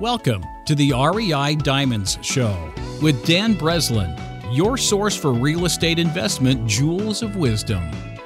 Welcome to the REI Diamonds Show with Dan Breslin, your source for real estate investment jewels of wisdom.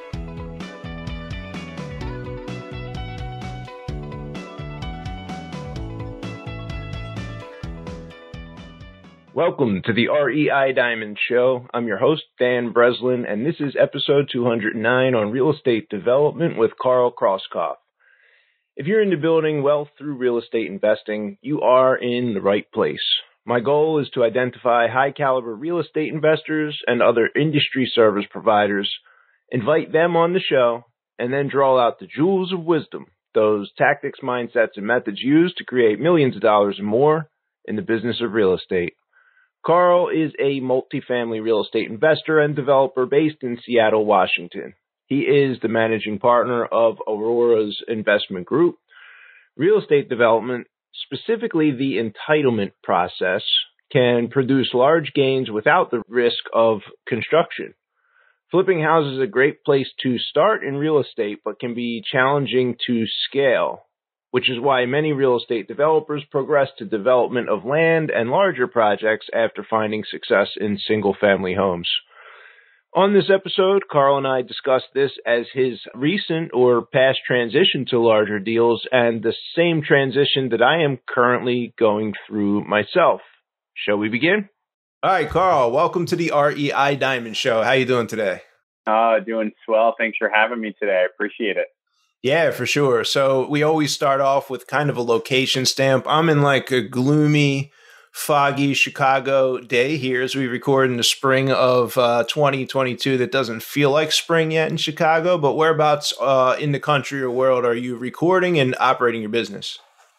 Welcome to the REI Diamond Show. I'm your host, Dan Breslin, and this is episode 209 on real estate development with Carl Krauskopf. If you're into building wealth through real estate investing, you are in the right place. My goal is to identify high-caliber real estate investors and other industry service providers, invite them on the show, and then draw out the jewels of wisdom, those tactics, mindsets, and methods used to create millions of dollars and more in the business of real estate. Carl is a multifamily real estate investor and developer based in Seattle, Washington. He is the managing partner of Aurora's investment group. Real estate development, specifically the entitlement process, can produce large gains without the risk of construction. Flipping houses is a great place to start in real estate, but can be challenging to scale, which is why many real estate developers progress to development of land and larger projects after finding success in single-family homes. On this episode, Carl and I discussed this as his recent or past transition to larger deals and the same transition that I am currently going through myself. Shall we begin? All right, Carl, welcome to the REI Diamond Show. How you doing today? Doing swell. Thanks for having me today. I appreciate it. Yeah, for sure. So we always start off with kind of a location stamp. I'm in like a gloomy, foggy Chicago day here as we record in the spring of 2022 that doesn't feel like spring yet in Chicago. But whereabouts in the country or world are you recording and operating your business?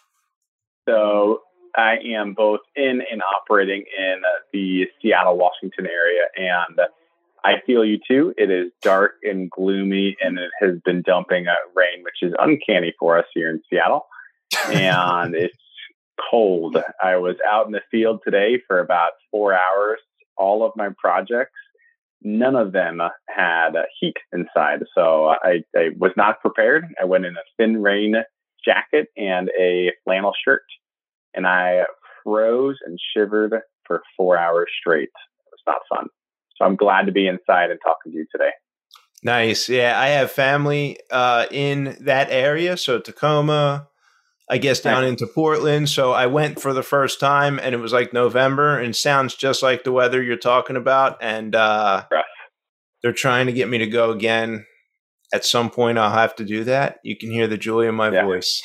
So I am both in and operating in the Seattle, Washington area. And I feel you too. It is dark and gloomy, and it has been dumping rain, which is uncanny for us here in Seattle. And it's cold. I was out in the field today for about 4 hours. All of my projects, none of them had heat inside. So I was not prepared. I went in a thin rain jacket and a flannel shirt, and I froze and shivered for 4 hours straight. It was not fun. So I'm glad to be inside and talking to you today. Nice. Yeah, I have family in that area. So Tacoma, I guess down into Portland. So I went for the first time and it was like November and sounds just like the weather you're talking about. And they're trying to get me to go again. At some point, I'll have to do that. You can hear the joy in my voice.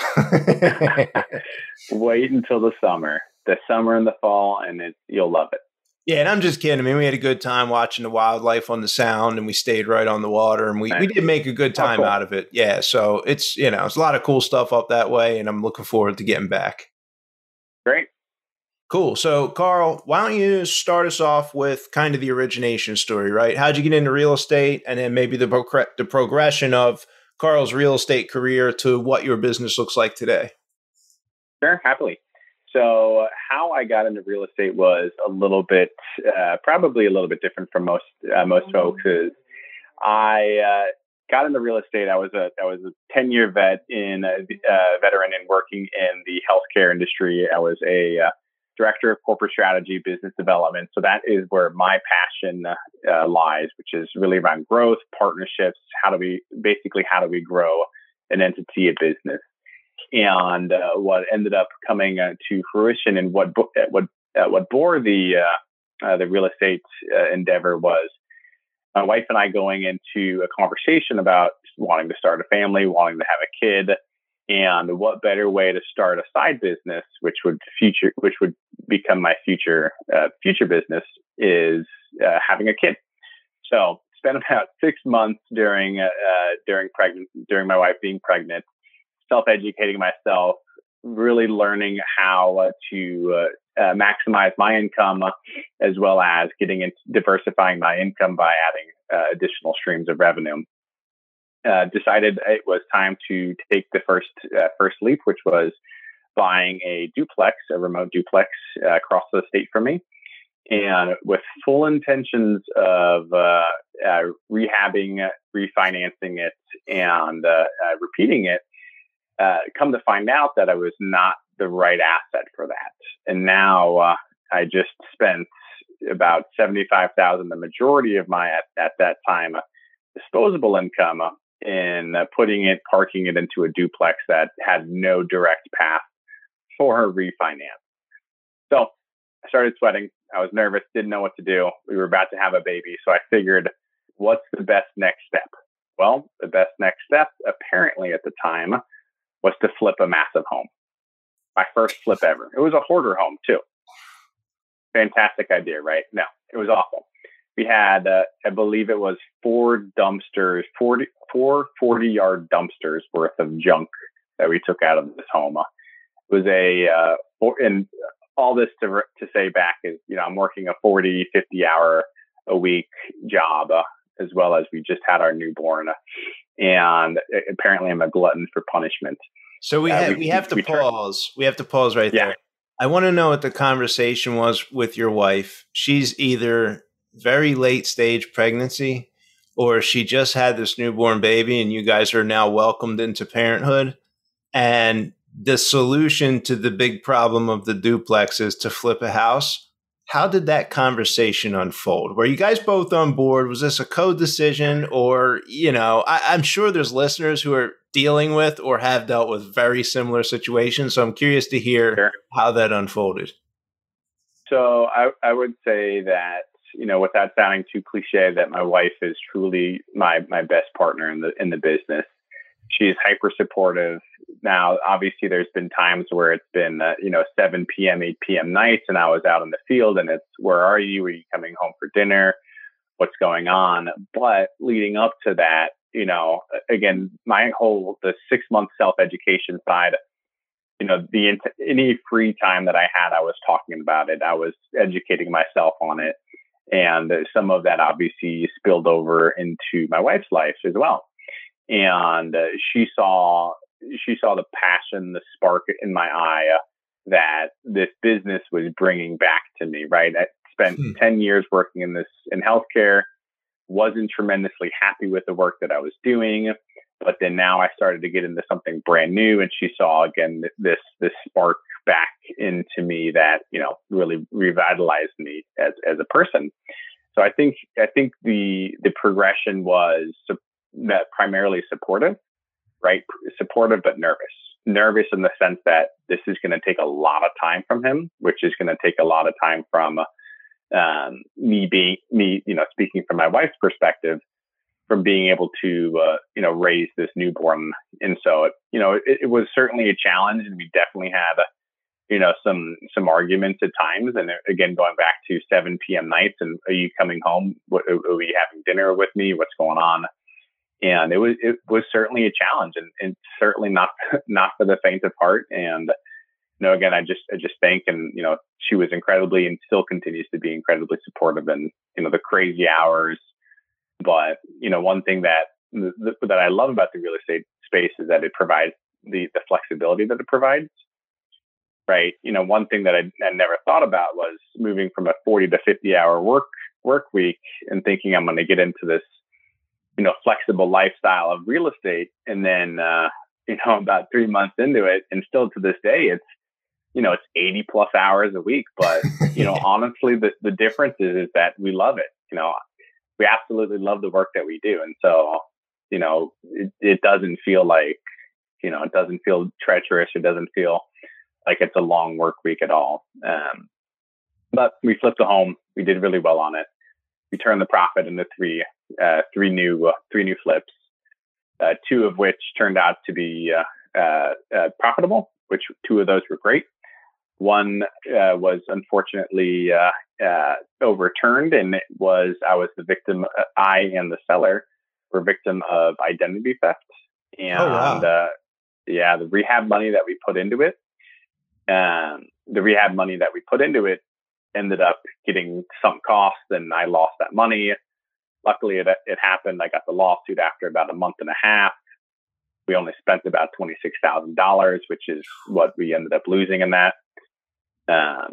Wait until the summer and the fall, and you'll love it. Yeah, and I'm just kidding. I mean, we had a good time watching the wildlife on the Sound, and we stayed right on the water, and we did make a good time out of it. Yeah, so it's a lot of cool stuff up that way, and I'm looking forward to getting back. Great. Cool. So, Carl, why don't you start us off with kind of the origination story, right? How'd you get into real estate, and then maybe the progression of Carl's real estate career to what your business looks like today? Sure, happily. So how I got into real estate was a little bit, probably a little bit different from most folks. Is I got into real estate. I was a 10-year vet veteran in working in the healthcare industry. I was a director of corporate strategy, business development. So that is where my passion lies, which is really around growth, partnerships. How do we grow an entity, a business? And what ended up coming to fruition and what bore the real estate endeavor was my wife and I going into a conversation about wanting to start a family, wanting to have a kid, and what better way to start a side business, which would become my future business, is having a kid. So spent about 6 months during my wife being pregnant, self-educating myself, really learning how to maximize my income, as well as getting into diversifying my income by adding additional streams of revenue. Decided it was time to take the first leap, which was buying a remote duplex across the state from me, and with full intentions of rehabbing, refinancing it, and repeating it. Come to find out that I was not the right asset for that. And now I just spent about $75,000, the majority of my at that time disposable income, in parking it into a duplex that had no direct path for a refinance. So I started sweating. I was nervous, didn't know what to do. We were about to have a baby. So I figured, what's the best next step? Well, the best next step, apparently at the time, was to flip a massive home. My first flip ever. It was a hoarder home too. Fantastic idea, right? No, it was awful. We had, I believe it was 4 dumpsters, 40-yard dumpsters worth of junk that we took out of this home. It was and all this to say back is, I'm working a 40, 50 hour a week job, as well as we just had our newborn. And apparently I'm a glutton for punishment. So we have to pause. We have to pause right there. I want to know what the conversation was with your wife. She's either very late stage pregnancy, or she just had this newborn baby and you guys are now welcomed into parenthood. And the solution to the big problem of the duplex is to flip a house. How did that conversation unfold? Were you guys both on board? Was this a co-decision? Or, I'm sure there's listeners who are dealing with or have dealt with very similar situations. So I'm curious to hear how that unfolded. So I would say that, without sounding too cliche, that my wife is truly my best partner in the business. She's hyper supportive. Now, obviously, there's been times where it's been, 7 p.m., 8 p.m. nights, and I was out in the field, and it's, where are you? Are you coming home for dinner? What's going on? But leading up to that, again, the 6-month self-education side, any free time that I had, I was talking about it. I was educating myself on it. And some of that obviously spilled over into my wife's life as well. And she saw the passion, the spark in my eye that this business was bringing back to me, right? I spent 10 years working in healthcare, wasn't tremendously happy with the work that I was doing. But then now I started to get into something brand new, and she saw again this spark back into me that really revitalized me as a person. So I think the progression was primarily supportive, right? Supportive but nervous. Nervous in the sense that this is going to take a lot of time from him, which is going to take a lot of time from me, speaking from my wife's perspective, from being able to, raise this newborn. And so, it was certainly a challenge, and we definitely had, some arguments at times. And again, going back to 7 p.m. nights, and are you coming home? Are we having dinner with me? What's going on? And it was certainly a challenge, and certainly not for the faint of heart. And, again, I just think, and, she was incredibly, and still continues to be incredibly supportive in, the crazy hours. But, one thing that I love about the real estate space is that it provides the flexibility that it provides, right? One thing that I never thought about was moving from a 40 to 50 hour work week and thinking I'm going to get into this, flexible lifestyle of real estate. And then, about 3 months into it, and still to this day, it's 80 plus hours a week. But, honestly, the difference is that we love it. We absolutely love the work that we do. And so, it doesn't feel like, it doesn't feel treacherous. It doesn't feel like it's a long work week at all. But we flipped the home. We did really well on it. We turned the profit into three new flips, 2 of which turned out to be profitable, which 2 of those were great. One was unfortunately overturned, and I was the victim. I and the seller were victim of identity theft, and the rehab money that we put into it, ended up getting sunk cost, and I lost that money. Luckily, it happened. I got the lawsuit after about a month and a half. We only spent about $26,000, which is what we ended up losing in that. Now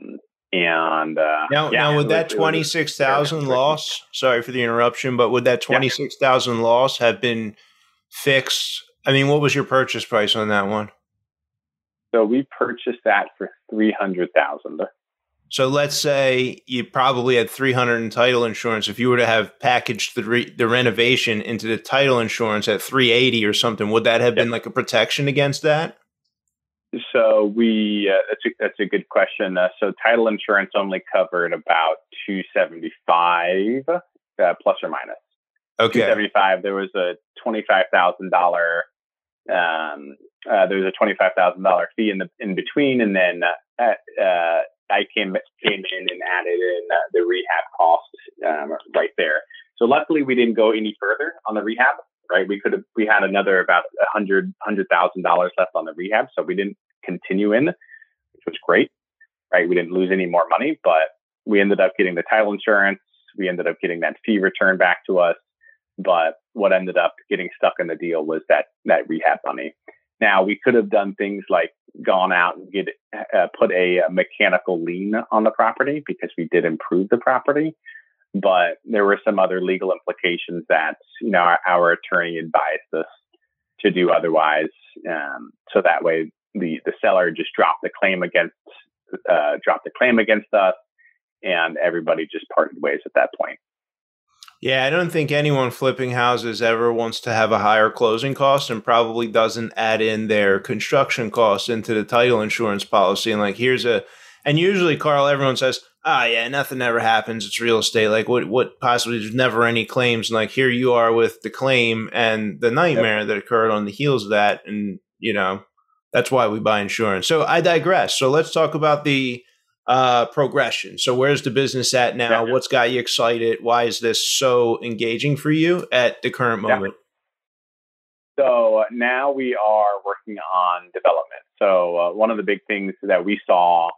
would that 26,000 loss, sorry for the interruption, but would that 26,000 loss have been fixed? I mean, what was your purchase price on that one? So we purchased that for $300,000. So let's say you probably had $300 in title insurance. If you were to have packaged the renovation into the title insurance at $380 or something, would that have been like a protection against that? So that's a good question. So title insurance only covered about $275 plus or minus. Okay. $275. There was a $25,000. There was a $25,000 fee in between, and then I came in and added in the rehab cost right there. So luckily we didn't go any further on the rehab. Right, we had another about $100,000 left on the rehab, so we didn't continue in, which was great. Right, we didn't lose any more money, but we ended up getting the title insurance. We ended up getting that fee returned back to us. But what ended up getting stuck in the deal was that rehab money. Now we could have done things like gone out and put a mechanical lien on the property because we did improve the property. But there were some other legal implications that, our attorney advised us to do otherwise. So that way the seller just dropped the claim against us, and everybody just parted ways at that point. Yeah, I don't think anyone flipping houses ever wants to have a higher closing cost, and probably doesn't add in their construction costs into the title insurance policy. And and usually, Carl, everyone says, yeah, nothing ever happens. It's real estate. Like what possibly, there's never any claims. And like here you are with the claim and the nightmare that occurred on the heels of that. And, that's why we buy insurance. So I digress. So let's talk about the progression. So where's the business at now? Yeah. What's got you excited? Why is this so engaging for you at the current moment? Yeah. So now we are working on development. So one of the big things that we saw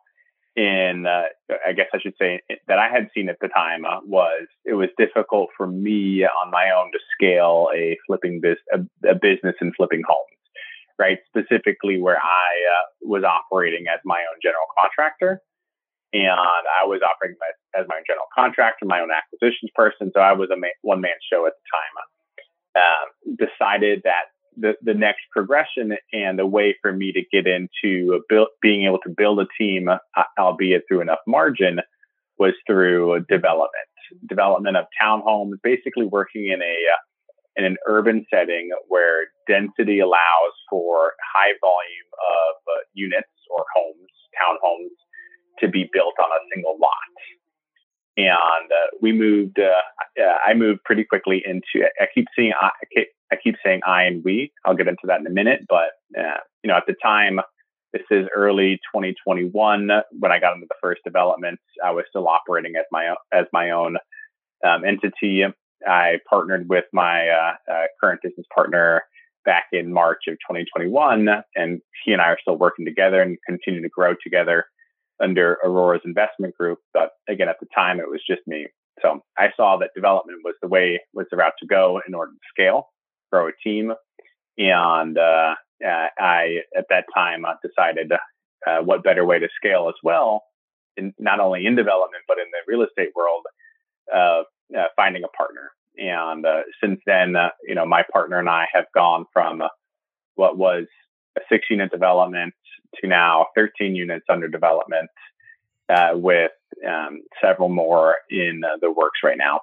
I guess I should say that I had seen at the time was it was difficult for me on my own to scale a business in flipping homes, right? Specifically where I was operating as my own general contractor, and I was operating as my own general contractor, my own acquisitions person. So I was a one-man show at the time. Decided that the next progression and the way for me to get into being able to build a team, albeit through enough margin, was through development of townhomes, basically working in an urban setting where density allows for high volume of units or townhomes to be built on a single lot. And I moved pretty quickly into, I keep saying I and we. I'll get into that in a minute. But, at the time, this is early 2021, when I got into the first development, I was still operating as my own entity. I partnered with my current business partner back in March of 2021, and he and I are still working together and continue to grow together under Aurora's investment group. But again, at the time, it was just me. So I saw that development was the route to go in order to scale, grow a team. And I, at that time, decided what better way to scale as well, not only in development, but in the real estate world, finding a partner. And since then, my partner and I have gone from what was a 6-unit development to now 13 units under development, with several more in the works right now.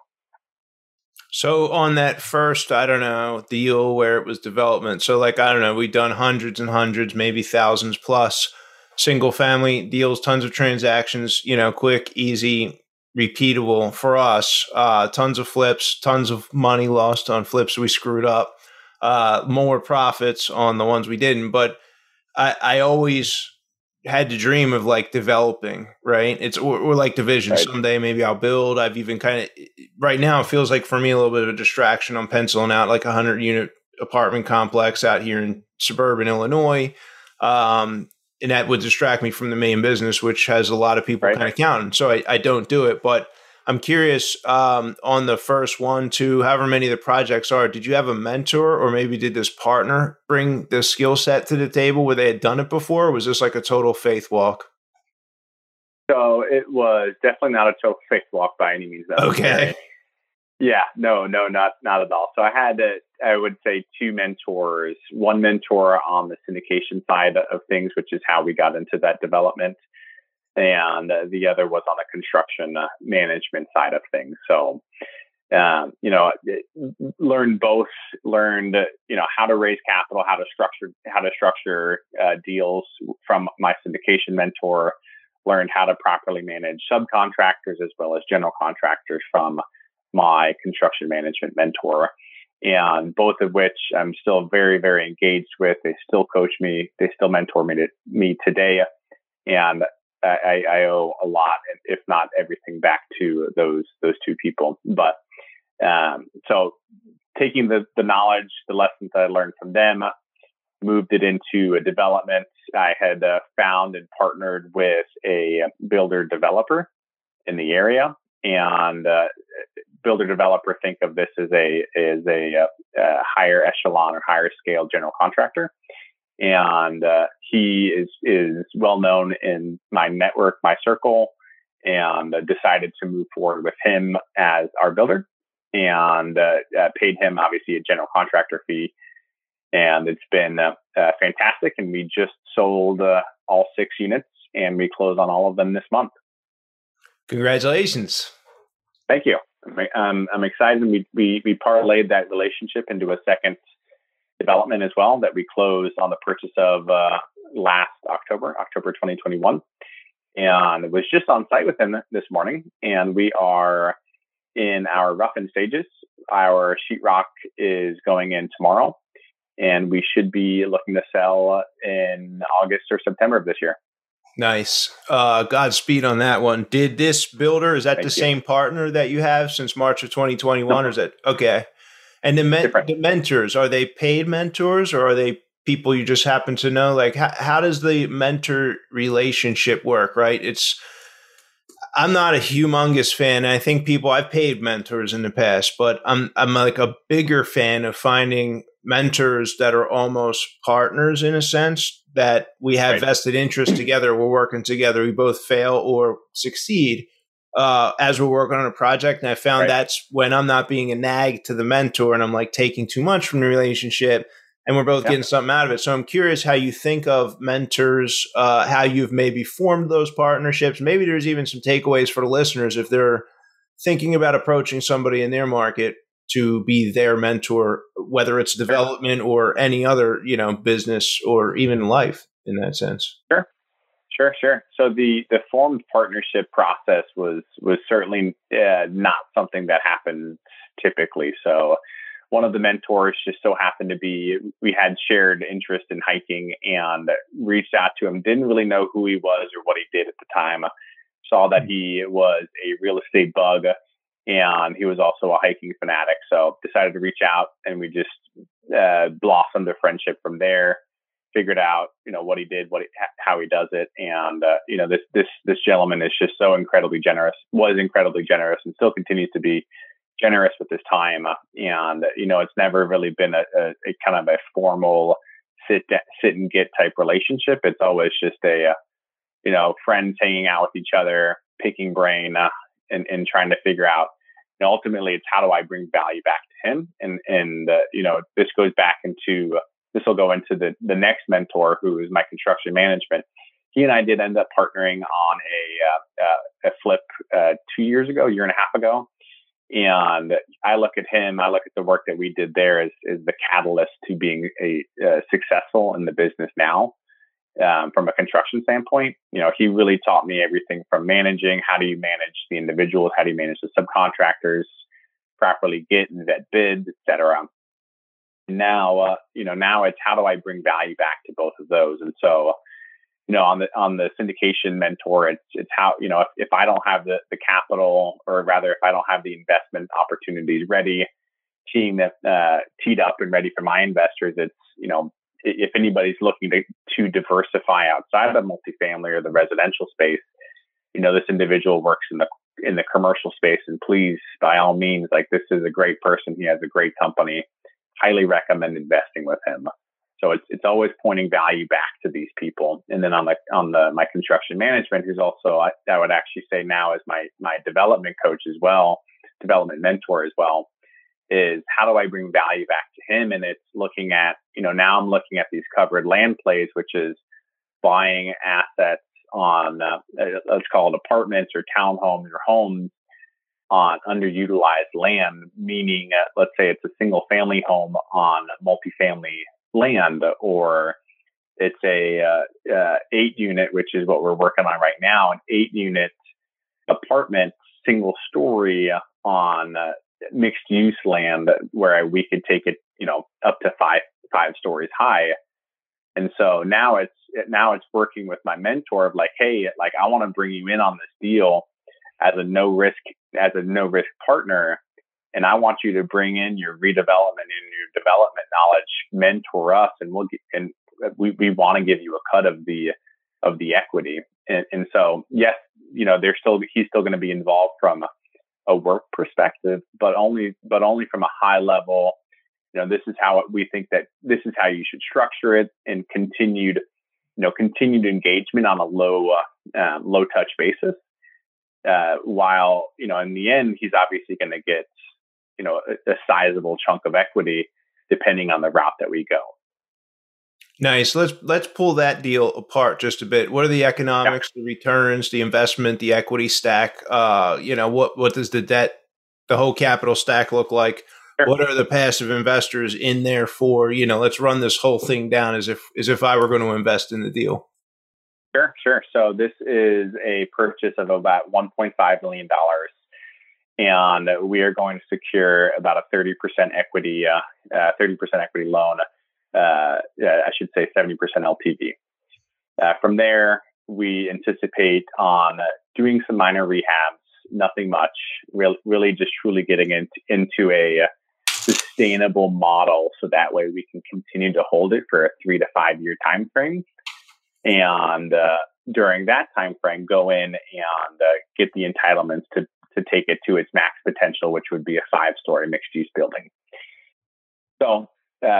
So on that first, deal where it was development. So we've done hundreds and hundreds, maybe thousands plus single family deals, tons of transactions, quick, easy, repeatable for us, tons of flips, tons of money lost on flips we screwed up, more profits on the ones we didn't. But I always had to dream of developing, right? We're like division. Right. Someday maybe I'll build. I've even right now it feels like for me a little bit of a distraction. I'm penciling out like 100-unit apartment complex out here in suburban Illinois. And that would distract me from the main business, which has a lot of people kind of counting. So I don't do it. But I'm curious, on the first 1, 2, however many the projects are, did you have a mentor, or maybe did this partner bring the skill set to the table where they had done it before? Or was this like a total faith walk? So it was definitely not a total faith walk by any means. Okay. Yeah, no, not at all. So I had, I would say, two mentors. One mentor on the syndication side of things, which is how we got into that development, and the other was on the construction management side of things. So, learned both. Learned, how to raise capital, how to structure deals from my syndication mentor. Learned how to properly manage subcontractors as well as general contractors from my construction management mentor, and both of which I'm still very, very engaged with. They still coach me. They still mentor me today. And I owe a lot, if not everything, back to those two people. But so taking the knowledge, the lessons that I learned from them, moved it into a development. I had found and partnered with a builder developer in the area, and builder developer, think of this as a higher echelon or higher scale general contractor. And he is well known in my network, my circle, and decided to move forward with him as our builder, and paid him obviously a general contractor fee. And it's been fantastic. And we just sold all 6 units, and we close on all of them this month. Congratulations. Thank you. I'm excited. We parlayed that relationship into a second development as well that we closed on the purchase of last October 2021. And was just on site with them this morning. And we are in our rough-in stages. Our sheetrock is going in tomorrow, and we should be looking to sell in August or September of this year. Nice. Godspeed on that one. Did this builder, is that same partner that you have since March of 2021? Or is that okay? And the mentors, are they paid mentors, or are they people you just happen to know? Like, how does the mentor relationship work, right? I'm not a humongous fan. I think I've paid mentors in the past, but I'm like a bigger fan of finding mentors that are almost partners in a sense, that we have vested interest together. We're working together. We both fail or succeed as we're working on a project. And I found that's when I'm not being a nag to the mentor and I'm like taking too much from the relationship, and we're both getting something out of it. So I'm curious how you think of mentors, how you've maybe formed those partnerships. Maybe there's even some takeaways for the listeners if they're thinking about approaching somebody in their market to be their mentor, whether it's development or any other, business or even life in that sense. Sure. So the formed partnership process was certainly not something that happens typically. So one of the mentors just so happened to be, we had shared interest in hiking and reached out to him. Didn't really know who he was or what he did at the time. Saw that he was a real estate bug, and he was also a hiking fanatic. So decided to reach out, and we just blossomed a friendship from there. Figured out, what he did, how he does it. And, this gentleman is just so incredibly generous, was incredibly generous, and still continues to be generous with his time. And, it's never really been a kind of a formal sit and get type relationship. It's always just friends hanging out with each other, picking brain, and trying to figure out, ultimately it's how do I bring value back to him? And this goes back into, this will go into the next mentor, who is my construction management. He and I did end up partnering on a flip 2 years ago, a year and a half ago. And I look at him, I look at the work that we did there as the catalyst to being successful in the business now. From a construction standpoint, he really taught me everything from managing. How do you manage the individuals? How do you manage the subcontractors? Properly get and vet bids, et cetera. Now, now it's how do I bring value back to both of those? And so, on the syndication mentor, it's how, if I don't have the capital, or rather, if I don't have the investment opportunities ready, teed up and ready for my investors, it's, if anybody's looking to diversify outside of the multifamily or the residential space, this individual works in the commercial space, and please, by all means, like, this is a great person. He has a great company. Highly recommend investing with him. So it's always pointing value back to these people. And then on my construction management, who's also, I would actually say now is my development coach as well. development mentor as well, is how do I bring value back to him? And it's looking at, now I'm looking at these covered land plays, which is buying assets on, let's call it apartments or townhomes or homes on underutilized land, meaning, let's say it's a single family home on multifamily land, or it's a 8-unit, which is what we're working on right now, an 8-unit apartment, single story on mixed use land where we could take it, up to five stories high. And so now it's working with my mentor of like, hey, like I want to bring you in on this deal as a no risk partner, and I want you to bring in your redevelopment and your development knowledge, mentor us, and we want to give you a cut of the equity. And so yes, he's still going to be involved from a work perspective, but only from a high level. This is how we think that this is how you should structure it, and continued engagement on a low touch basis. While, in the end, he's obviously going to get, a sizable chunk of equity depending on the route that we go. Nice. Let's pull that deal apart just a bit. What are the economics, the returns, the investment, the equity stack? What does the whole capital stack look like? Sure. What are the passive investors in there for? Let's run this whole thing down as if I were going to invest in the deal. Sure. So this is a purchase of about $1.5 million, and we are going to secure about a 30% equity loan. I should say 70% LTV. From there, we anticipate on doing some minor rehabs, nothing much, really just truly getting into a sustainable model, so that way we can continue to hold it for a 3 to 5 year time frame. And during that time frame, go in and get the entitlements to take it to its max potential, which would be a 5-story mixed-use building. So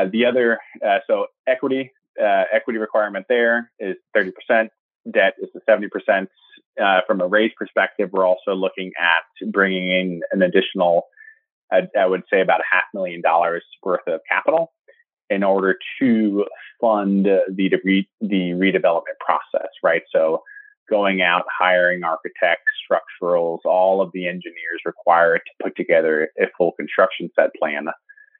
so equity requirement there is 30%. Debt is the 70%. From a raise perspective, we're also looking at bringing in an additional, I would say about $500,000 worth of capital in order to fund the redevelopment process, right? So going out, hiring architects, structurals, all of the engineers required to put together a full construction set plan,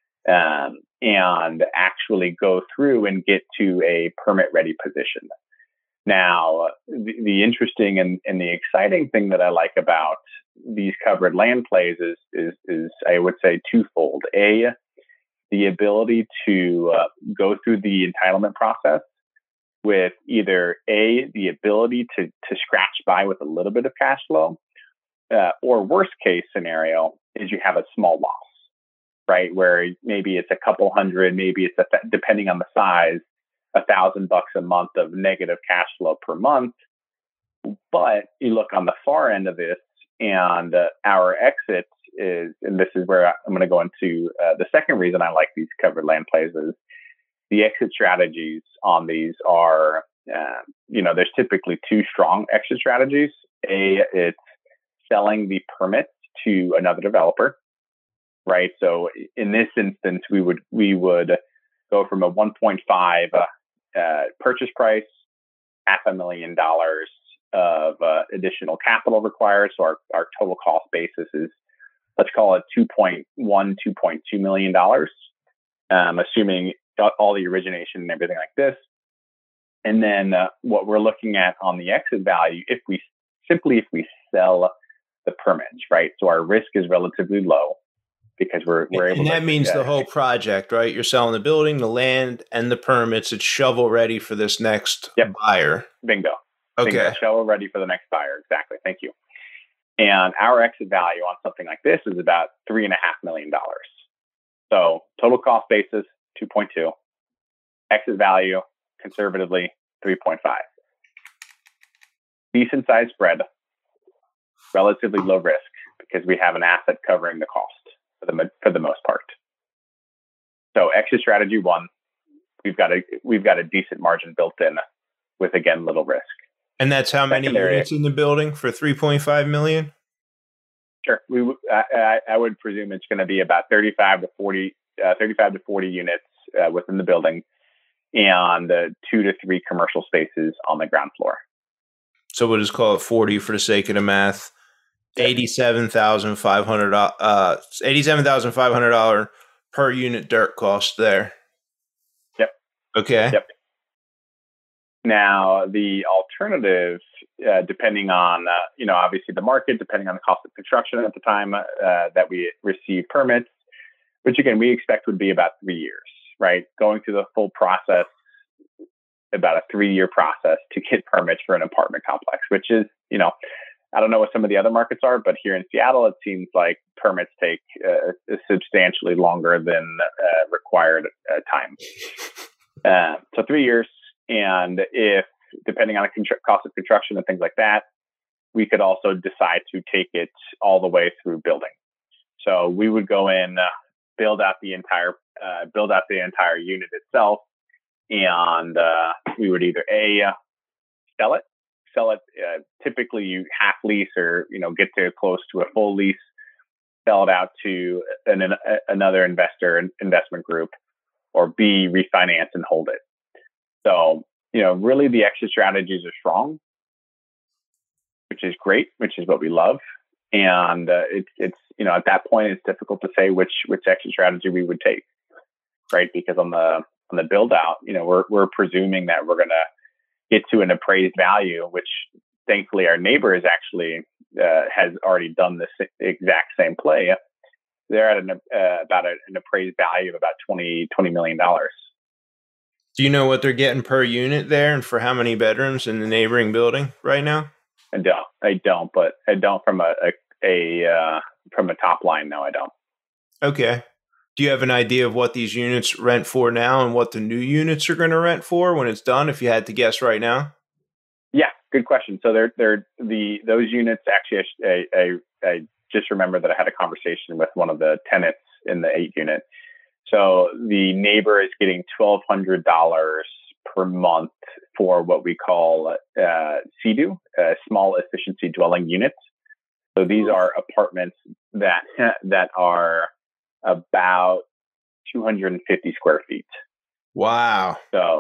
and actually go through and get to a permit-ready position. Now, the interesting and the exciting thing that I like about these covered land plays is I would say twofold. A, the ability to go through the entitlement process with either the ability to scratch by with a little bit of cash flow, or worst case scenario is you have a small loss, right? Where maybe it's a couple hundred, maybe it's depending on the size, $1,000 a month of negative cash flow per month. But you look on the far end of this, and our exit is, and this is where I'm going to go into the second reason I like these covered land plays, is the exit strategies on these are, there's typically two strong exit strategies. It's selling the permits to another developer, right? So in this instance, we would go from a 1.5 purchase price, $500,000 of additional capital required. So our total cost basis is, let's call it $2.2 million, assuming all the origination and everything like this. And then what we're looking at on the exit value, if we sell the permits, right? So our risk is relatively low because we're able to. And that means the whole project, right? You're selling the building, the land, and the permits. It's shovel ready for this next buyer. Bingo. Okay. Bingo. Shovel ready for the next buyer. Exactly. Thank you. And our exit value on something like this is about $3.5 million. So total cost basis, 2.2. Exit value, conservatively, 3.5. Decent size spread, relatively low risk because we have an asset covering the cost for the most part. So exit strategy 1, we've got a decent margin built in with, again, little risk. And that's how many units in the building for $3.5 million? Sure. I would presume it's going to be about 35 to 40 units within the building, and 2 to 3 commercial spaces on the ground floor. So we'll just call it 40 for the sake of the math. $87,500 per unit dirt cost there. Yep. Okay. Yep. Now, the alternative, depending on, obviously the market, depending on the cost of construction at the time that we receive permits, which again, we expect would be about 3 years, right? Going through the full process, about a 3-year process to get permits for an apartment complex, which is, I don't know what some of the other markets are, but here in Seattle, it seems like permits take substantially longer than required time. So 3 years. And if, depending on the cost of construction and things like that, we could also decide to take it all the way through building. So we would go in, build out the entire unit itself, and we would either sell it. Typically, you half lease or get to close to a full lease, sell it out to another investment group, or B, refinance and hold it. So really the exit strategies are strong, which is great, which is what we love. And it's at that point it's difficult to say which exit strategy we would take, right? Because on the build out, we're presuming that we're going to get to an appraised value, which thankfully our neighbor is actually has already done this exact same play. They're at about an appraised value of about $20 million. Do you know what they're getting per unit there, and for how many bedrooms in the neighboring building right now? I don't, but I don't from a top line. No, I don't. Okay. Do you have an idea of what these units rent for now and what the new units are going to rent for when it's done, if you had to guess right now? Yeah, good question. So those units actually, I just remember that I had a conversation with one of the tenants in the 8 unit. So the neighbor is getting $1,200 per month for what we call CEDU, small efficiency dwelling units. So these are apartments that are about 250 square feet. Wow.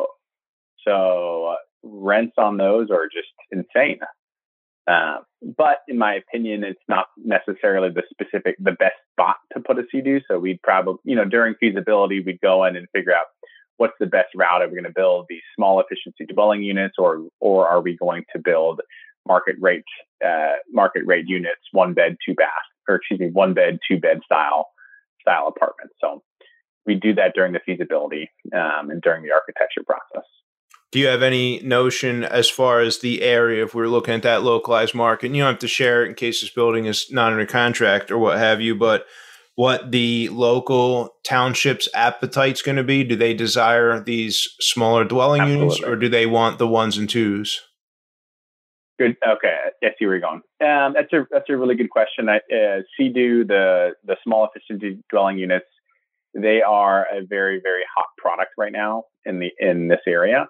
So rents on those are just insane. But in my opinion, it's not necessarily the best spot to put a CEDU. So we'd probably, during feasibility, we'd go in and figure out what's the best route. Are we going to build these small efficiency dwelling units, or are we going to build market rate units, 1 bed, 2 bed style apartments? So we do that during the feasibility and during the architecture process. Do you have any notion as far as the area, if we're looking at that localized market? And you don't have to share it in case this building is not under contract or what have you, but what the local township's appetite's going to be? Do they desire these smaller dwelling units, or do they want the 1s and 2s? Good. Okay. I see where you're going. That's a really good question. CEDU, the small efficiency dwelling units, they are a very, very hot product right now in this area.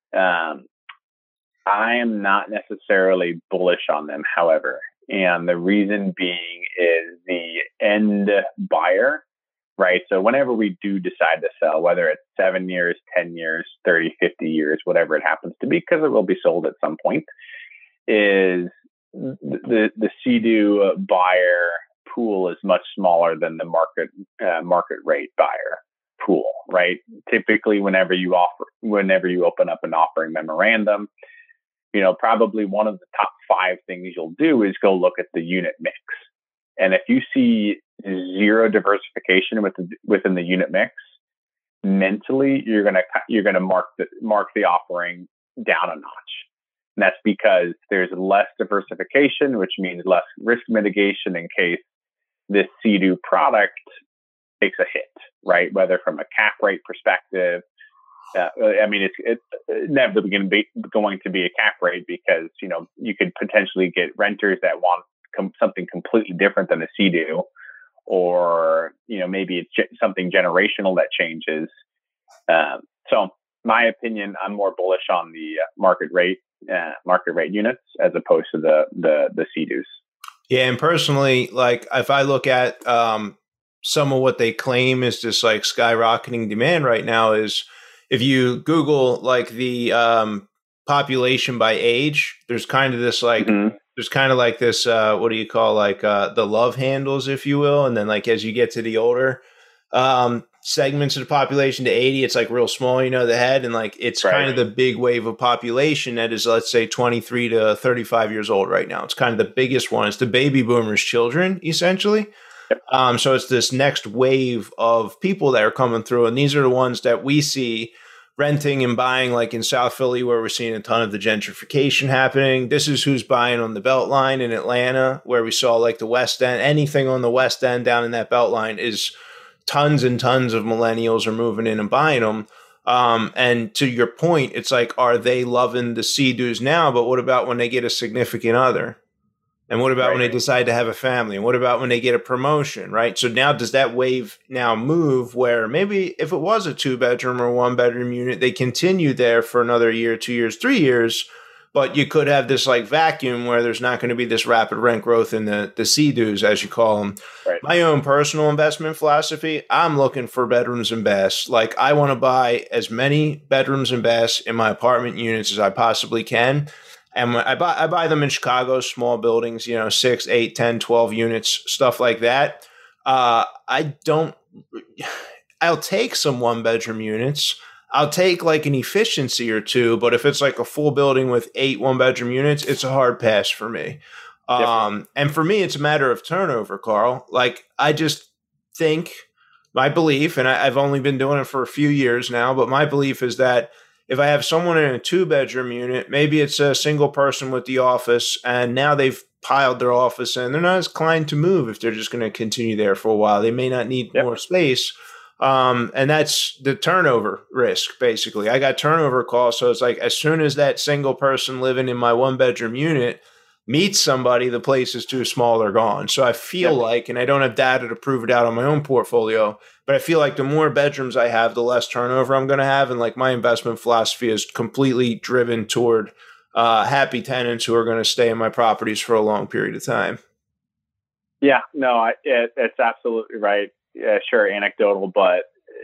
I am not necessarily bullish on them, however, and the reason being is the end buyer, right? So whenever we do decide to sell, whether it's 7 years, 10 years, 30, 50 years, whatever it happens to be, because it will be sold at some point, is the CEDU buyer pool is much smaller than the market rate buyer pool, right? Typically, whenever you open up an offering memorandum, probably one of the top 5 things you'll do is go look at the unit mix. And if you see zero diversification within the unit mix, mentally you're gonna mark the offering down a notch. And that's because there's less diversification, which means less risk mitigation in case this CEDU product takes a hit, right? Whether from a cap rate perspective, it's inevitably going to be a cap rate, because you could potentially get renters that want something completely different than a CEDU, or maybe it's something generational that changes. So, my opinion, I'm more bullish on the market rate units as opposed to the CEDUs. Yeah, and personally, like if I look at some of what they claim is just like skyrocketing demand right now is if you Google like the population by age, there's kind of this like there's kind of like this what do you call like the love handles, if you will, and then like as you get to the older segments of the population to 80, it's like real small, you know, the head, and like it's Right. kind of the big wave of population that is, let's say, 23 to 35 years old right now. It's kind of the biggest one. It's the baby boomers' children, essentially. So it's this next wave of people that are coming through, and these are the ones that we see renting and buying, like in South Philly, where we're seeing a ton of the gentrification happening. This is who's buying on the Beltline in Atlanta, where we saw like the West End. Anything on the West End down in that Beltline is tons and tons of millennials are moving in and buying them. And to your point, it's like, are they loving the Sea-Doos now? But what about when they get a significant other? And what about when they decide to have a family? And what about when they get a promotion, right? So now does that wave now move where maybe if it was a 2-bedroom or 1-bedroom unit, they continue there for another year, 2 years, 3 years, but you could have this like vacuum where there's not going to be this rapid rent growth in the Sea-Doos, as you call them. Right. My own personal investment philosophy, I'm looking for bedrooms and baths. Like I want to buy as many bedrooms and baths in my apartment units as I possibly can. And I buy them in Chicago, small buildings, you know, 6, 8, 10, 12 units, stuff like that. I'll take some 1-bedroom units. I'll take like an efficiency or two, but if it's like a full building with 8 1-bedroom units, it's a hard pass for me. And for me, it's a matter of turnover, Carl. Like I just think my belief, and I've only been doing it for a few years now, but my belief is that if I have someone in a 2-bedroom unit, maybe it's a single person with the office, and now they've piled their office in. They're not as inclined to move if they're just going to continue there for a while. They may not need more space. And that's the turnover risk, basically. I got turnover calls. So it's like as soon as that single person living in my 1-bedroom unit meets somebody, the place is too small, they're gone. So I feel like, and I don't have data to prove it out on my own portfolio, but I feel like the more bedrooms I have, the less turnover I'm going to have. And like my investment philosophy is completely driven toward happy tenants who are going to stay in my properties for a long period of time. Yeah, no, it's absolutely right. Yeah, sure, anecdotal, but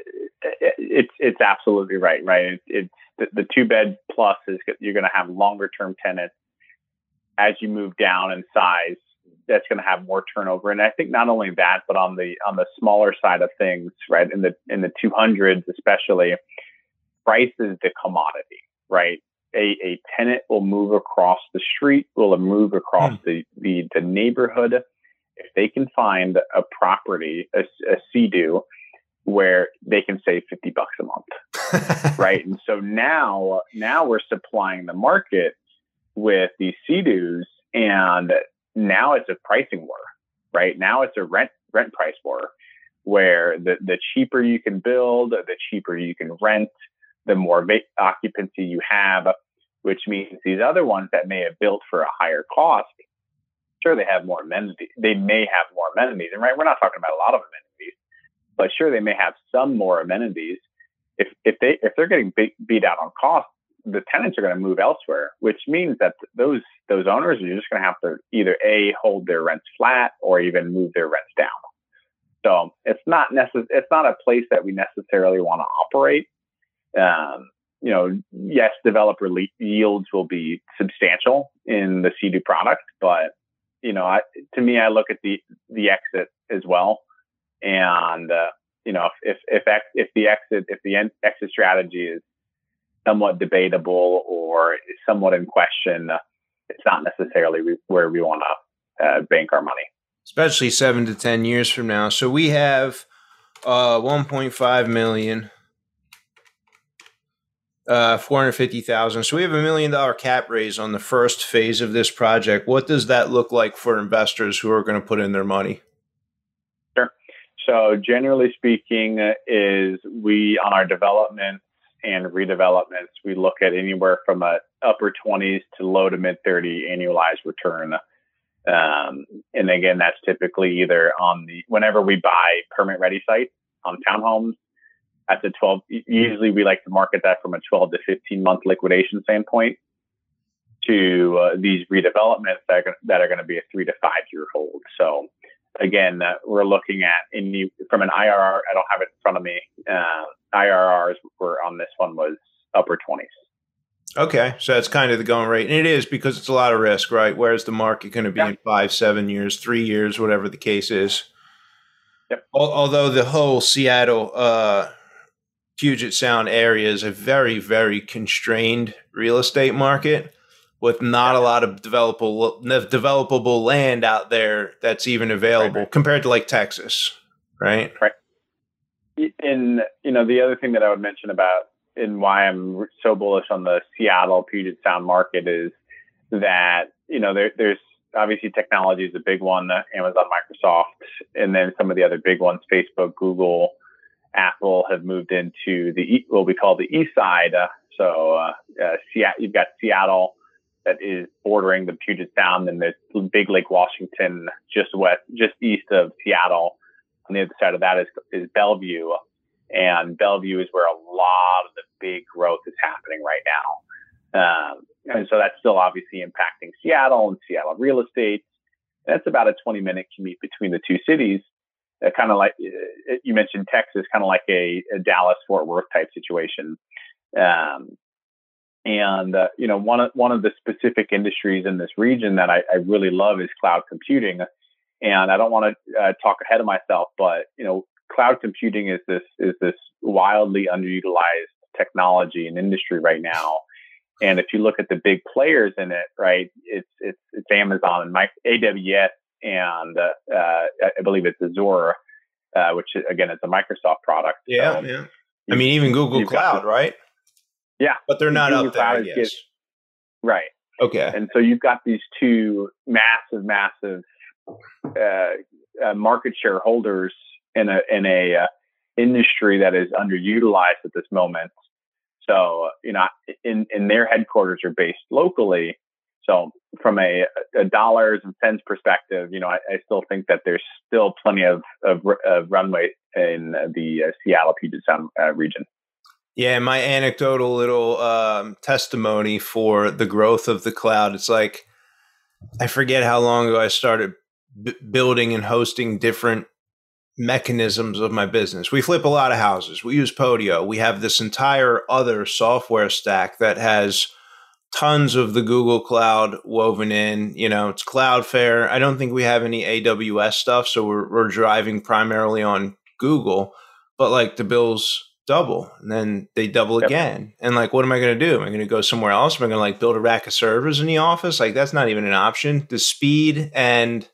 it's absolutely right. Right, it's the 2-bed plus is you're going to have longer term tenants as you move down in size. That's going to have more turnover, and I think not only that, but on the smaller side of things, right, in the 200s especially, price is the commodity, right? A tenant will move across the street, will move across the neighborhood if they can find a property, a Sea-Doo, where they can save $50 a month, right? And so now we're supplying the market with these Sea-Doos, and now it's a pricing war, right? Now it's a rent price war, where the cheaper you can build, the cheaper you can rent, the more occupancy you have, which means these other ones that may have built for a higher cost, sure, they have more amenities. They may have more amenities, and right, we're not talking about a lot of amenities, but sure, they may have some more amenities. If they're getting beat out on cost, the tenants are going to move elsewhere, which means that those owners are just going to have to either hold their rents flat or even move their rents down. So it's not a place that we necessarily want to operate. Yes, developer yields will be substantial in the Sea-Doo product, but to me, I look at the exit as well, and if the exit strategy is somewhat debatable or is somewhat in question, it's not necessarily where we want to bank our money, especially 7 to 10 years from now. So we have 1.5 million. 450,000. So we have $1 million cap raise on the first phase of this project. What does that look like for investors who are going to put in their money? Sure. So generally speaking, is we on our developments and redevelopments, we look at anywhere from a upper 20s to low to mid 30 annualized return. And again, that's typically either whenever we buy permit ready sites on townhomes. At the 12, usually we like to market that from a 12 to 15 month liquidation standpoint. to these redevelopments that are going to be a 3 to 5 year hold. So again, we're looking at from an IRR. I don't have it in front of me. IRRs were on this one was upper 20s. Okay, so that's kind of the going rate, and it is because it's a lot of risk, right? Where's the market going to be in 5, 7 years, 3 years, whatever the case is? Yep. Although the whole Seattle, Puget Sound area is a very, very constrained real estate market with not a lot of developable land out there that's even available compared to like Texas, right? Right. And the other thing that I would mention about and why I'm so bullish on the Seattle Puget Sound market is that, there's obviously technology is a big one, Amazon, Microsoft, and then some of the other big ones, Facebook, Google, Apple have moved into what we call the east side. You've got Seattle that is bordering the Puget Sound, and there's Big Lake, Washington, just east of Seattle. On the other side of that is Bellevue. And Bellevue is where a lot of the big growth is happening right now. And so that's still obviously impacting Seattle and Seattle real estate. That's about a 20-minute commute between the two cities. Kind of like you mentioned Texas, kind of like a Dallas-Fort Worth type situation. One of the specific industries in this region that I really love is cloud computing. And I don't want to talk ahead of myself, but cloud computing is this wildly underutilized technology and industry right now. And if you look at the big players in it, right, it's Amazon and AWS, and I believe it's Azure, which again is a Microsoft product. Yeah, so, yeah. I mean, even Google Cloud, right? Yeah, but they're not Google up there, I guess. Right. Okay. And so you've got these two massive market share holders in a industry that is underutilized at this moment. So, in their headquarters are based locally. So from a dollars and cents perspective, I still think that there's still plenty of runway in the Seattle Puget Sound region. Yeah, my anecdotal little testimony for the growth of the cloud. It's like, I forget how long ago I started building and hosting different mechanisms of my business. We flip a lot of houses. We use Podio. We have this entire other software stack that has tons of the Google Cloud woven in. It's Cloudflare. I don't think we have any AWS stuff, so we're driving primarily on Google. But like the bills double, and then they double again. And like, what am I going to do? Am I going to go somewhere else? Am I going to like build a rack of servers in the office? Like, that's not even an option. The speed and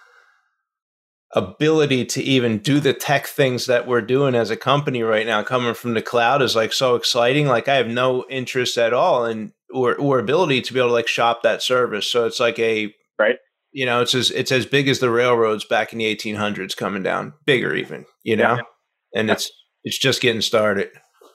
ability to even do the tech things that we're doing as a company right now coming from the cloud is like so exciting. Like, I have no interest at all in or ability to be able to like shop that service. So it's like it's as big as the railroads back in the 1800s coming down, bigger even, and it's just getting started.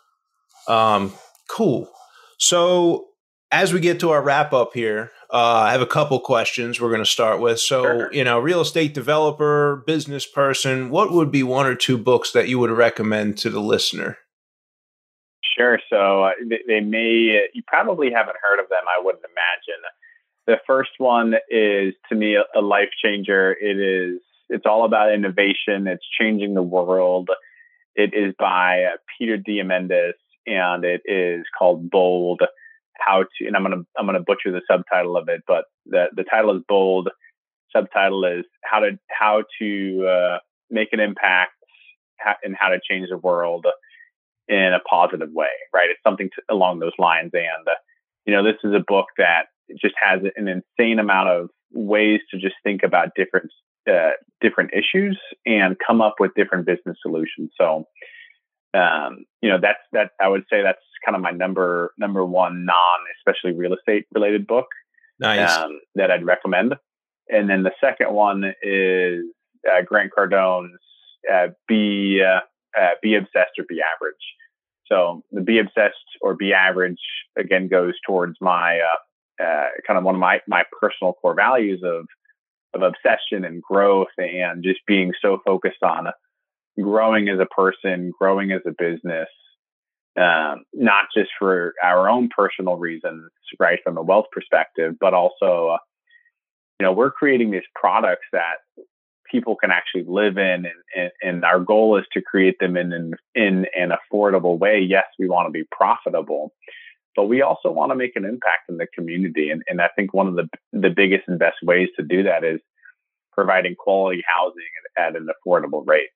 Cool. So as we get to our wrap up here, I have a couple questions we're going to start with. So, real estate developer, business person, what would be 1 or 2 books that you would recommend to the listener? Sure. So you probably haven't heard of them, I wouldn't imagine. The first one is, to me, a life changer. It's all about innovation. It's changing the world. It is by Peter Diamandis, and it is called Bold. And I'm gonna butcher the subtitle of it, but the title is Bold. Subtitle is how to make an impact and how to change the world in a positive way. Right? It's something along those lines. And this is a book that just has an insane amount of ways to just think about different issues and come up with different business solutions. So, that's I would say that's kind of my number one especially real estate related book. Nice. That I'd recommend. And then the second one is Grant Cardone's Be Obsessed or Be Average. So the Be Obsessed or Be Average again goes towards my kind of one of my personal core values of obsession and growth, and just being so focused on growing as a person, growing as a business, not just for our own personal reasons, right, from a wealth perspective, but also, we're creating these products that people can actually live in, and our goal is to create them in an affordable way. Yes, we want to be profitable, but we also want to make an impact in the community. And I think one of the biggest and best ways to do that is providing quality housing at an affordable rate.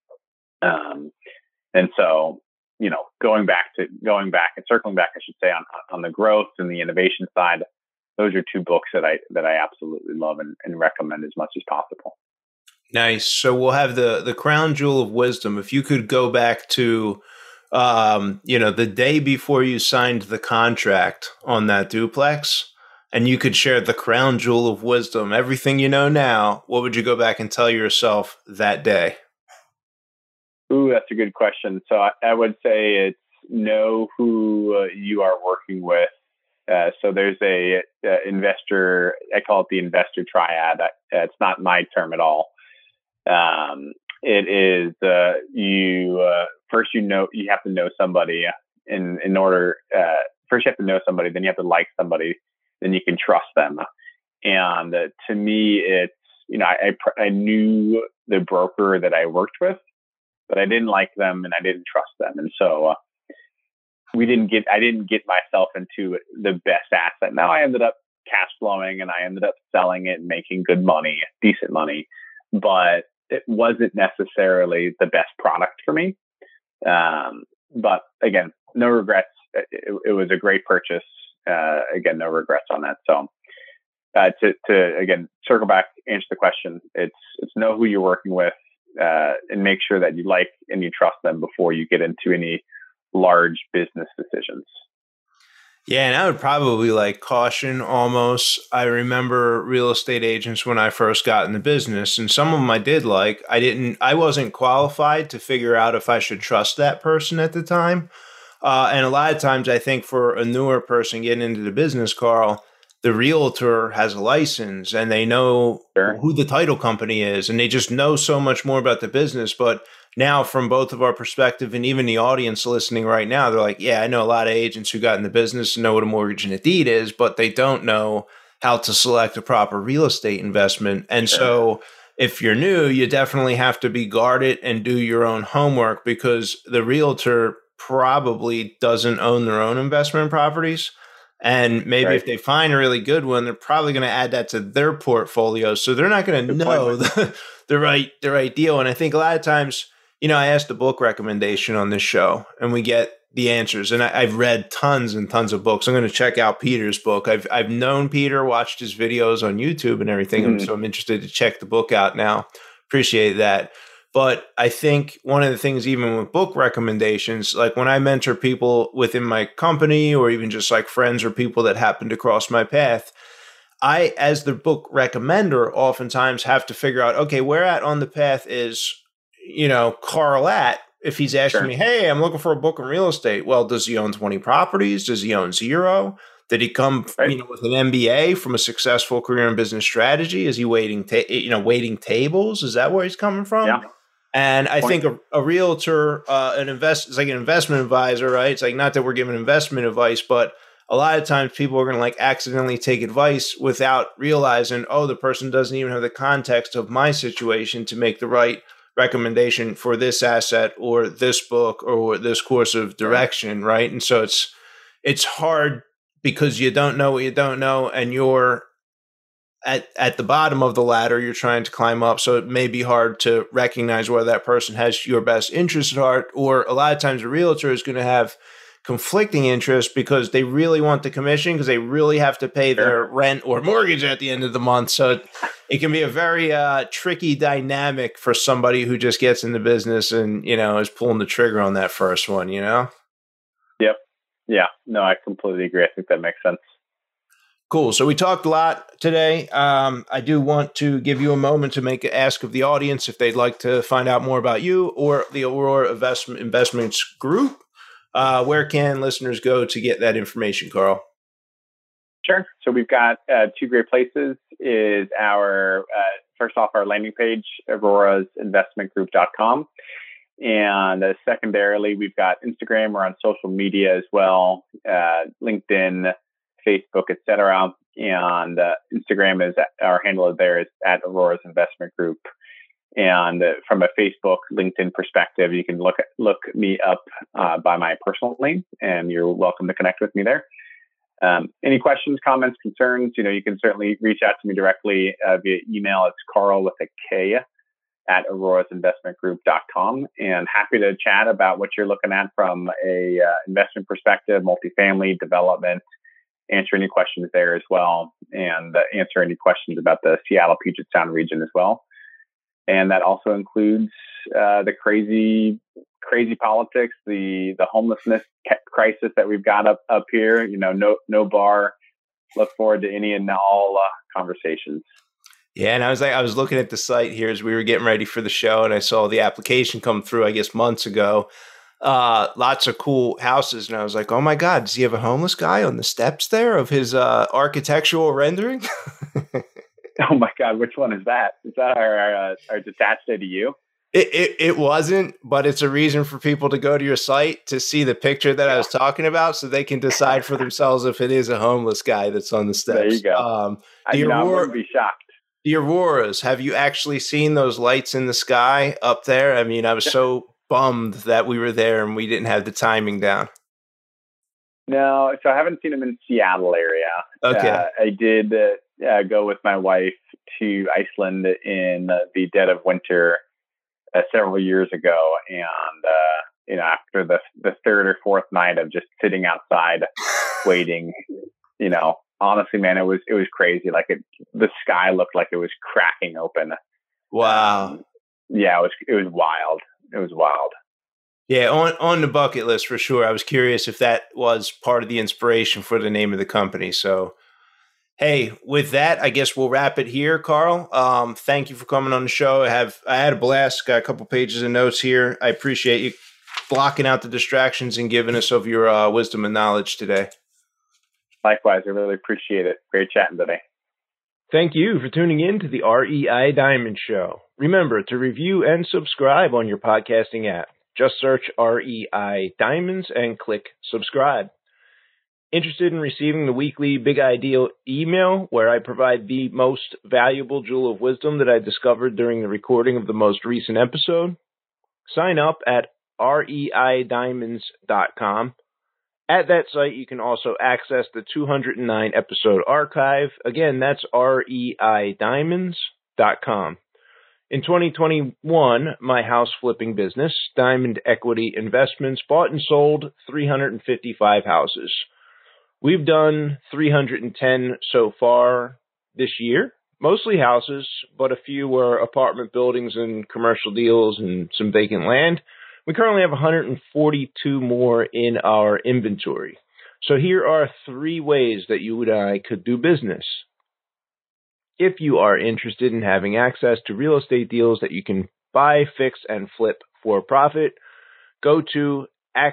And so, going back and circling back, I should say, on the growth and the innovation side, those are two books that I absolutely love and recommend as much as possible. Nice. So we'll have the crown jewel of wisdom. If you could go back to, the day before you signed the contract on that duplex, and you could share the crown jewel of wisdom, everything you know now, what would you go back and tell yourself that day? Ooh, that's a good question. So I would say it's know who you are working with. So there's a investor, I call it the investor triad. It's not my term at all. It is first you have to know somebody in order. First you have to know somebody, then you have to like somebody, then you can trust them. And to me, it's I knew the broker that I worked with, but I didn't like them and I didn't trust them, and so I didn't get myself into the best asset. Now I ended up cash flowing and I ended up selling it and making good money, decent money, but it wasn't necessarily the best product for me. But again, no regrets. It was a great purchase. Again, no regrets on that. So to again circle back, answer the question, it's know who you're working with, and make sure that you like and you trust them before you get into any large business decisions. Yeah, and I would probably caution almost. I remember real estate agents when I first got in the business, and some of them I did like. I wasn't qualified to figure out if I should trust that person at the time. And a lot of times I think for a newer person getting into the business, Carl, the realtor has a license and they know who the title company is, and they just know so much more about the business. But now from both of our perspective and even the audience listening right now, they're like, yeah, I know a lot of agents who got in the business and know what a mortgage and a deed is, but they don't know how to select a proper real estate investment. And so if you're new, you definitely have to be guarded and do your own homework, because the realtor probably doesn't own their own investment properties. And maybe if they find a really good one, they're probably going to add that to their portfolio. So they're not going to know the right deal. And I think a lot of times, I asked a book recommendation on this show and we get the answers. And I've read tons and tons of books. I'm going to check out Peter's book. I've known Peter, watched his videos on YouTube and everything. Mm-hmm. So I'm interested to check the book out now. Appreciate that. But I think one of the things, even with book recommendations, like when I mentor people within my company or even just like friends or people that happen to cross my path, I, as the book recommender, oftentimes have to figure out, okay, where at on the path is, Carl at, if he's asking me, hey, I'm looking for a book in real estate. Well, does he own 20 properties? Does he own 0? Did he come, with an MBA from a successful career in business strategy? Is he waiting tables? Is that where he's coming from? Yeah. And I think a realtor, it's like an investment advisor, right? It's like, not that we're giving investment advice, but a lot of times people are going to accidentally take advice without realizing, the person doesn't even have the context of my situation to make the right recommendation for this asset or this book or this course of direction, right? And so it's hard because you don't know what you don't know, and you're at the bottom of the ladder, you're trying to climb up. So it may be hard to recognize whether that person has your best interest at heart, or a lot of times a realtor is going to have conflicting interests because they really want the commission because they really have to pay their rent or mortgage at the end of the month. So it can be a very tricky dynamic for somebody who just gets in the business and, is pulling the trigger on that first one, Yep. Yeah. No, I completely agree. I think that makes sense. Cool. So we talked a lot today. I do want to give you a moment to make an ask of the audience if they'd like to find out more about you or the Aurora Investments Group. Where can listeners go to get that information, Carl? Sure. So we've got two great places. Is our first off, our landing page, aurorasinvestmentgroup.com. And secondarily, we've got Instagram. We're on social media as well, LinkedIn, Facebook, etc. And Instagram is our handle there is at Aurora's Investment Group. And from a Facebook, LinkedIn perspective, you can look me up by my personal name, and you're welcome to connect with me there. Any questions, comments, concerns? You can certainly reach out to me directly via email. It's Carl with a K at aurorasinvestmentgroup.com, and happy to chat about what you're looking at from a investment perspective, multifamily development, answer any questions there as well, and answer any questions about the Seattle Puget Sound region as well. And that also includes the crazy politics, the homelessness crisis that we've got up here. No bar. Look forward to any and all conversations. Yeah, and I was looking at the site here as we were getting ready for the show, and I saw the application come through, I guess, months ago. Lots of cool houses, and I was like, oh my God, does he have a homeless guy on the steps there of his architectural rendering? Oh my God, which one is that? Is that our detached ADU? It wasn't, but it's a reason for people to go to your site to see the picture that I was talking about, so they can decide for themselves if it is a homeless guy that's on the steps. There you go. I wouldn't be shocked. The Auroras, have you actually seen those lights in the sky up there? I mean, I was so bummed that we were there and we didn't have the timing down. No, so I haven't seen them in Seattle area. Okay. I did go with my wife to Iceland in the dead of winter several years ago, and after the third or fourth night of just sitting outside waiting, honestly, man, it was crazy. Like the sky looked like it was cracking open. Wow. Yeah, it was wild. It was wild. Yeah, on the bucket list for sure. I was curious if that was part of the inspiration for the name of the company. So, hey, with that, I guess we'll wrap it here, Carl. Thank you for coming on the show. I had a blast. Got a couple pages of notes here. I appreciate you blocking out the distractions and giving us of your wisdom and knowledge today. Likewise, I really appreciate it. Great chatting today. Thank you for tuning in to the REI Diamond Show. Remember to review and subscribe on your podcasting app. Just search REI Diamonds and click subscribe. Interested in receiving the weekly Big Idea email where I provide the most valuable jewel of wisdom that I discovered during the recording of the most recent episode? Sign up at reidiamonds.com. At that site, you can also access the 209 episode archive. Again, that's reidiamonds.com. In 2021, my house flipping business, Diamond Equity Investments, bought and sold 355 houses. We've done 310 so far this year, mostly houses, but a few were apartment buildings and commercial deals and some vacant land. We currently have 142 more in our inventory. So here are 3 ways that you and I could do business. If you are interested in having access to real estate deals that you can buy, fix, and flip for profit, go to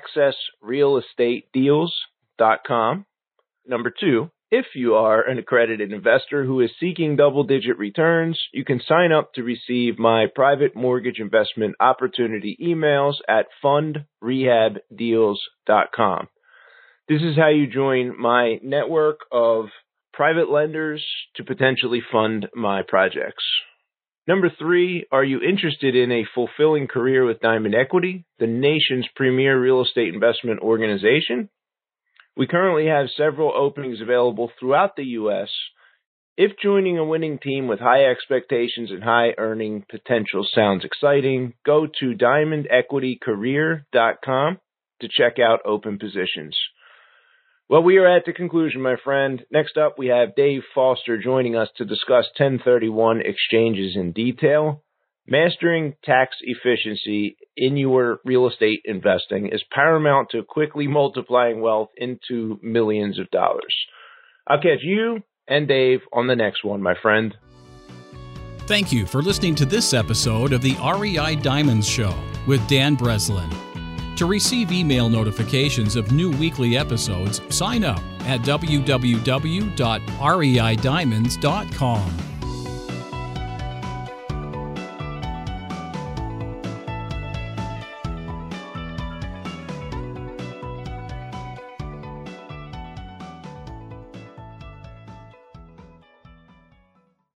accessrealestatedeals.com. Number 2, if you are an accredited investor who is seeking double-digit returns, you can sign up to receive my private mortgage investment opportunity emails at fundrehabdeals.com. This is how you join my network of private lenders to potentially fund my projects. Number 3, are you interested in a fulfilling career with Diamond Equity, the nation's premier real estate investment organization? We currently have several openings available throughout the U.S. If joining a winning team with high expectations and high earning potential sounds exciting, go to diamondequitycareer.com to check out open positions. Well, we are at the conclusion, my friend. Next up, we have Dave Foster joining us to discuss 1031 exchanges in detail. Mastering tax efficiency in your real estate investing is paramount to quickly multiplying wealth into millions of dollars. I'll catch you and Dave on the next one, my friend. Thank you for listening to this episode of the REI Diamonds Show with Dan Breslin. To receive email notifications of new weekly episodes, sign up at www.reidiamonds.com.